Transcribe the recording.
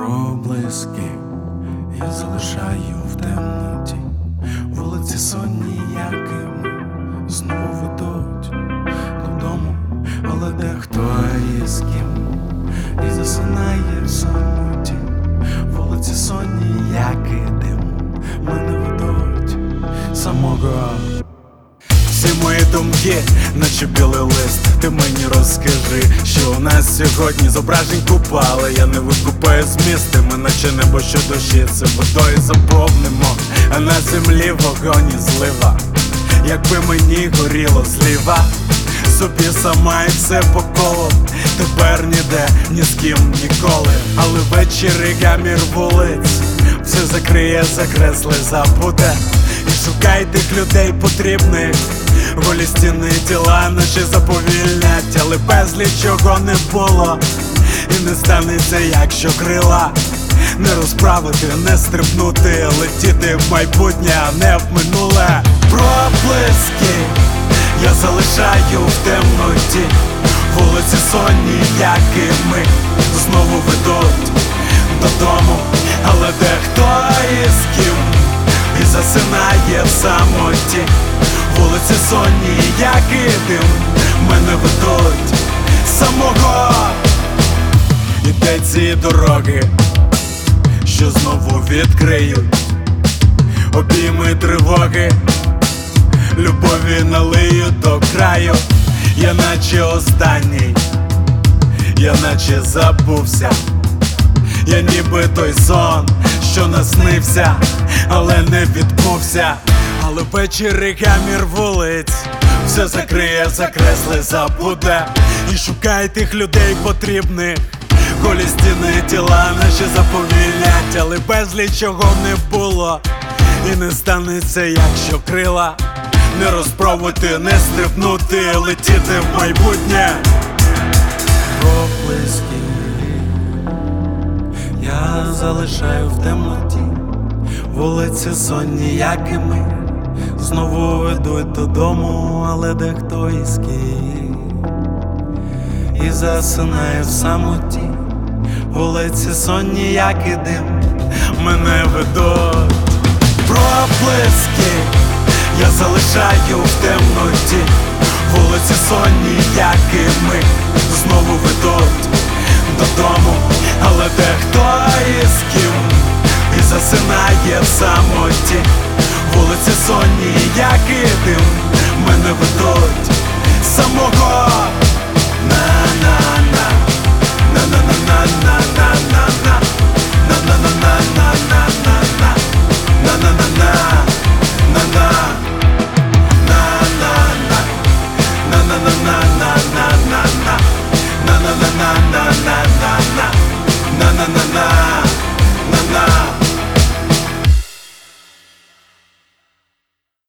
Проблиски я залишаю в темноті, вулиці сонні, якими знову ведуть додому, але дехто із ким і засинає в самоті. Вулиці сонні, як і дим, мене ведуть самого. Всі мої думки, наче білий лист. Ти мені розкажи, що у нас сьогодні зображень купа, але я не викупаю змісти. Ми наче небо, що дощі це водою заповнимо, а на землі вогонь і злива. Якби мені горіло зліва, собі сама і все по колу. Тепер ніде, ні з ким, ніколи. Але ввечері гамір вулиць все закриє, закресли, забуде. І шукай тих людей потрібних. Голі стіни тіла наші заповільнять, але безліч чого не було. І не станеться, якщо крила не розправити, не стрибнути, летіти в майбутнє, а не в минуле. Проблиски я залишаю в темноті, вулиці сонні, як і ми, знову ведуть додому, але дехто із ким і засинає в самоті. Вулиці сонні, як і дим, мене ведуть самого. І де ці дороги, що знову відкриють обійми тривоги, любові налиють до краю. Я наче останній, я наче забувся, я ніби той сон, що наснився, але не відбувся. Але ввечері гамір вулиць все закриє, закресли, забуде. І шукай тих людей потрібних. Голі стіни тіла наші заповільнять, але безліч чого не було. І не станеться, якщо крила не розпробувати, не стрибнути, летіти в майбутнє. Проблиски я залишаю в темноті, вулиці сонні, як і ми, знову ведуть додому, але дехто із ким і засинає в самоті. Вулиці сонні, як і дим, мене ведуть. Проблиски я залишаю в темноті, вулиці сонні, як і ми,